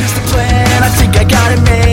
Here's the plan, I think I got it made.